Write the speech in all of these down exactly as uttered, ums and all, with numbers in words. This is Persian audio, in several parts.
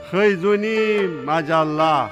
خیزونی مجله.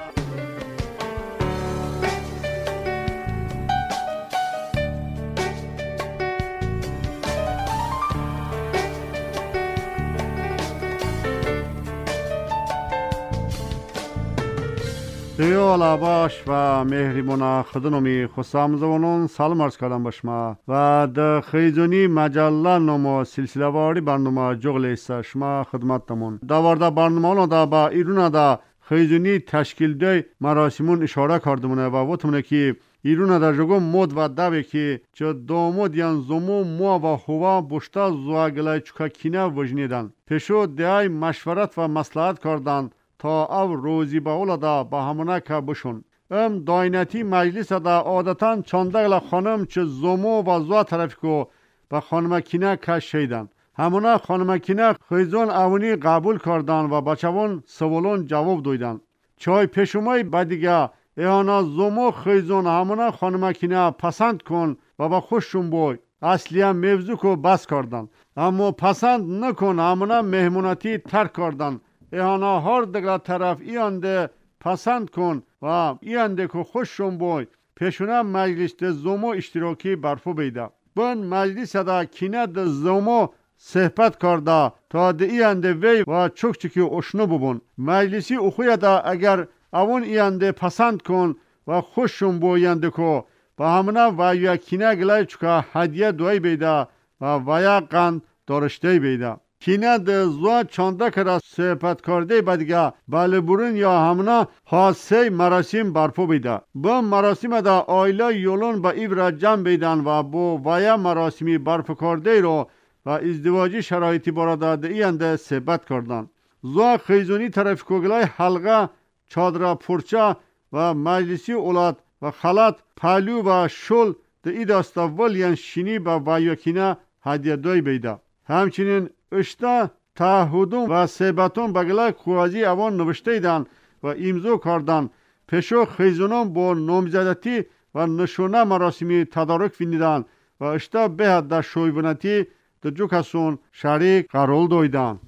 دیال باش و مهریمون خدنومی خسام زبانون سلام عرض کردم باشما و در خیزونی مجله نما سلسله واری برنامه جغل ایسا شما خدمتمون دوارده برنامه اونو دا با ایرون دا خیزونی تشکیل دی مراسمون اشاره کردمونه و وطمونه که ایرون دا جگو مود و دوی که چه دامود یان زمو مو و هوا بشتا زواگلای چکا کینه وجنیدن پیشو دیای مشورت و مصلحت کردن تا او روزی با اولادا با همونه که بشون ام داینتی مجلس دا عادتاً چاندگل خانم چه زمو و زوا طرف کو با خانم کینه که شیدن همونه خانم کینه خیزون اونی قبول کردن و بچهون سوالون جواب دویدن چای پیشومای بدیگه ایانا زمو خیزون همونه خانم کینه پسند کن و با خوششون بوی اصلی هم موضوع کو بس کردن اما پسند نکن همونه مهموناتی ترک کردن ایانا هر دگلا طرف ایانده پسند کن و ایانده که خوششون بوی پیشونه مجلس ده زومو اشتراکی برفو بیده بن مجلس ده کینه ده زومو صحبت کرده تا ده ایانده وی و چک چکی اشنو ببون مجلسی اخوی ده اگر اون ایانده پسند کن و خوششون بوی ایانده که با همونه و یا کینه گلای چکا هدیه دوی بیده و ویا قند دارشته بیده کینه ده زوا چانده کرده صحبت کرده بدگه بله برون یا همنا حاسه مراسم برپو بیده با مراسم ده آیلا یولون با ایو جمع بیدن و با ویا مراسمی برپو کرده رو و ازدواجی شرایطی براده ده اینده صحبت کردن زوا خیزونی طرف کوگلای حلقه چادر پرچه و مجلسی اولاد و خلط پلو و شل ده ای داستاول یان شینی با ویا کینه هدیه دوی بیده همچنین اشتا تعهدون و صحبتون بگلای خوازی اوان نوشته ایدن و امضا کردن پیشو خیزونان با نامزدتی و نشونه مراسمی تدارک فیندیدن و اشتا به در شویونتی در جو کسون شریک قرار دویدن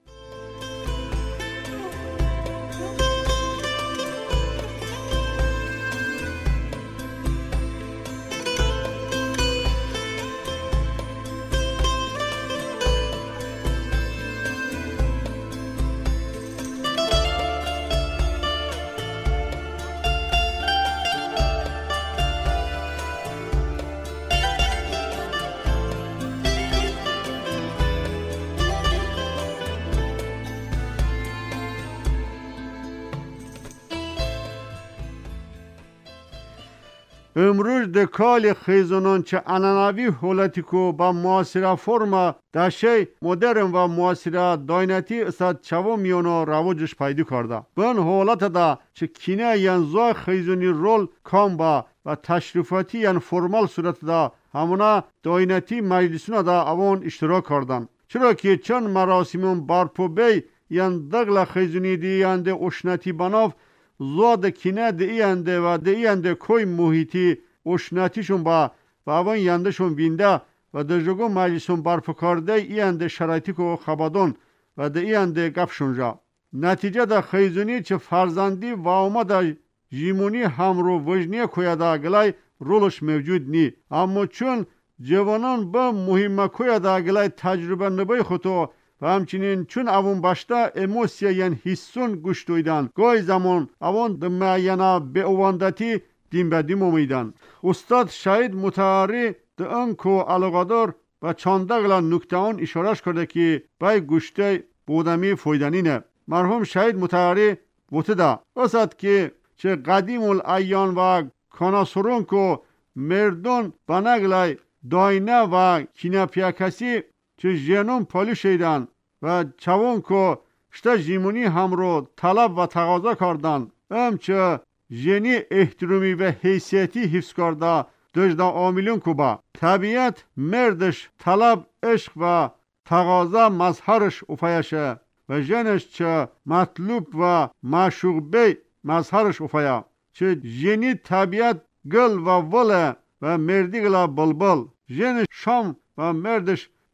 امروز دکال خیزونان چه انانوی حالتی که با معاصره فرما دشه مدرن و معاصره داینتی استاد چوو میونو رواجش پیدا کرده بن حالت دا چه کینه یان زوا خیزونی رول کام با و تشریفاتی یان فرمال صورت دا همونا داینتی مجلسونا دا اوان اشتراک کردن چرا که چون مراسمون برپو بی یان دغلا خیزونی دی یانده اشنتی بناف زود کینه ده اینده و ده اینده کوی محیطی اشناتیشون با و اوان یندشون وینده و ده جگو مجلسون برپو کرده اینده شرایطی که خبادون و ده اینده گفشون جا نتیجه ده خیزونی چه فرزندی و اومده جیمونی همرو وجنی کویده گلای رولش موجود نی اما چون جوانان با مهمه کویده گلای تجربه نبای خودو و همچنین چون اوون باشتا اموسیا یان حسون گوش دویدن گاهی زمان اوان ده معینه به اواندتی دیم به دیم امیدن استاد شهید مطهری ده انکو علاقادار و چاندگلا نکته آن اشارش کرده که بای گوشته بودمی فایدنینه مرحوم شهید مطهری بوده ده استاد که چه قدیم الایان و کاناسورون کو مردون بنگلای داینه و کینه پیاکسی چه جنون پالی شیدن و چوون که شتا جیمونی هم رو طلب و تقاضا کردن ام چه جنی احترامی و حیثیتی حفظ کرده دجدا آمیلون که با طبیعت مردش طلب عشق و تقاضا مظهرش افایشه و جنش چه مطلوب و معشوق بی مظهرش افایا چه جنی طبیعت گل و وله و مردی گلا بلبل جنش شام و مردش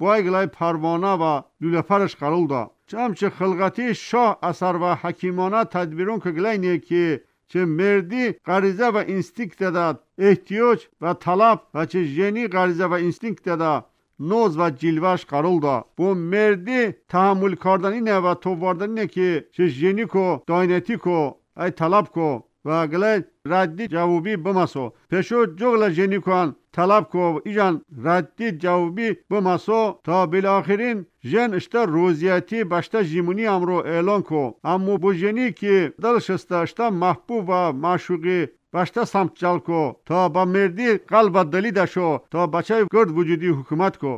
بای گلای پروانه و لوله پرش قرول دا چم چه خلقتی شاه اثر و حکیمانه تدبیرون که گلای نیه که چه مردی غریزه و اینستینکت داد احتیاج و طلب و چه جنی غریزه و اینستینکت داد نوز و جلوش قرول دا بو مردی تحمل کردنی نه و تو واردنی نه که چه جنی کو داینتی کو ای طلب کو و گله ردی جوابی بمسو پشو جغل جنی کن طلب کو ایجان ردی جوابی بمسو تا بالاخرین جن اشتا روزیتی باشتا جیمونی امرو اعلان کو اما بو جنی که دلش است اشتا محبوب و معشوقی باشتا سمت جل کو تا با مردی قلب و دلی دشو تا بچه گرد وجودی حکومت کو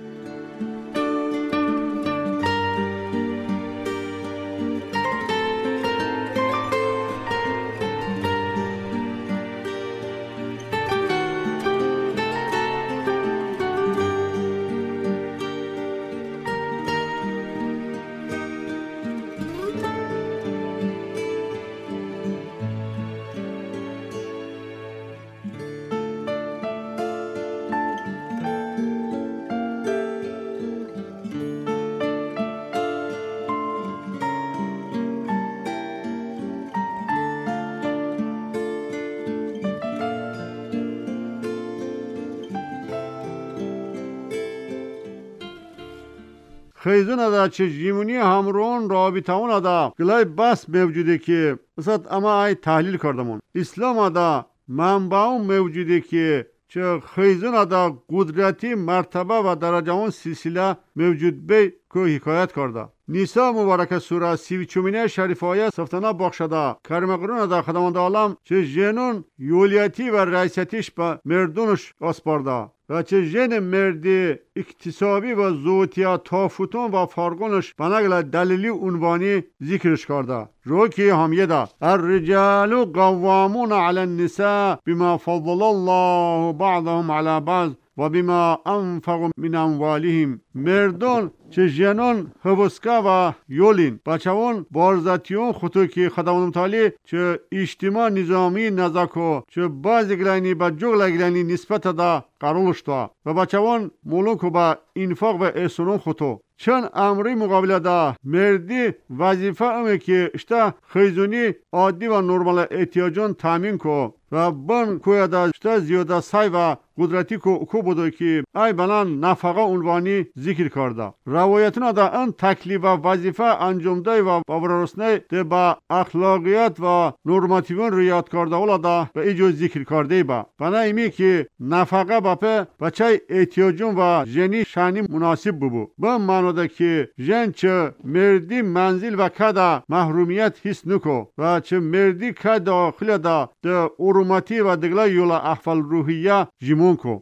خیزون دا چه جیمونی همرون رابطه دا گلای بس موجوده که مثلا اما ای تحلیل کردمون اسلام دا منبع موجوده که چه خیزون دا قدرتی مرتبه و درجه اون سلسله موجود به که حکایت کرده نیسا مبارک سوره سی و چومینه شریف آیه سفتانه بخشده کریم قرون دا خداوند عالم چه جنون یولیتی و رئیسیتیش به مردونش اسپارده و چه ژن مردی اکتسابی و زوتیا تافوتون و فارگونش بناگل دلیلی عنوانی ذکرش کرده روکی همیه دا الرجال قوامون علی النساء بما فضل الله بعضهم علی بعض و بما انفقوا من اموالهم مردون چه ژنون هوسکا و یولین بچهون بارزاتیون خطو که خداوند متعالی چه اجتماع نظامی نزاکو چه بعضی گلانی با جغل گلانی نسبت دا قرولش دا و بچهون مولونکو با انفاق و احسانون خطو چون امری مقابله دا مردی وظیفه امه که اشتا خیزونی عادی و نرمال احتیاجون تامین کو و بن کویا دا اشتا زیاده سای و قدرتی کو کو بودو که ای بنان نفقه عنوانی ذکر کرده روایتنا دا ان تکلیف و وظیفه انجام دای و باورسنه ده با اخلاقیات و نورماتیون ریاد کرده ولا دا به ایجو ذکر کرده با بنا ایمی که نفقه باپه بچه احتیاجون و جنی شانی مناسب ببو به معنی ده که جن چه مردی منزل و کدا محرومیت حس نکو و چه مردی که داخل دا ده اروماتی و دگلا یولا احفال روحیه جیمون کو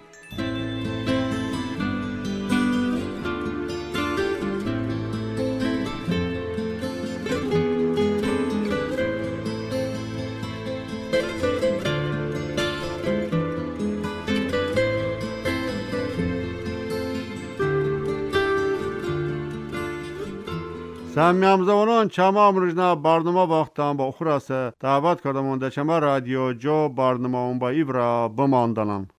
سمیام زمانان چما امروزنا برنامه باختم با خلاصه دعوت کردم اونده چما رادیو جو برنامه اون با ایبرا بماندنم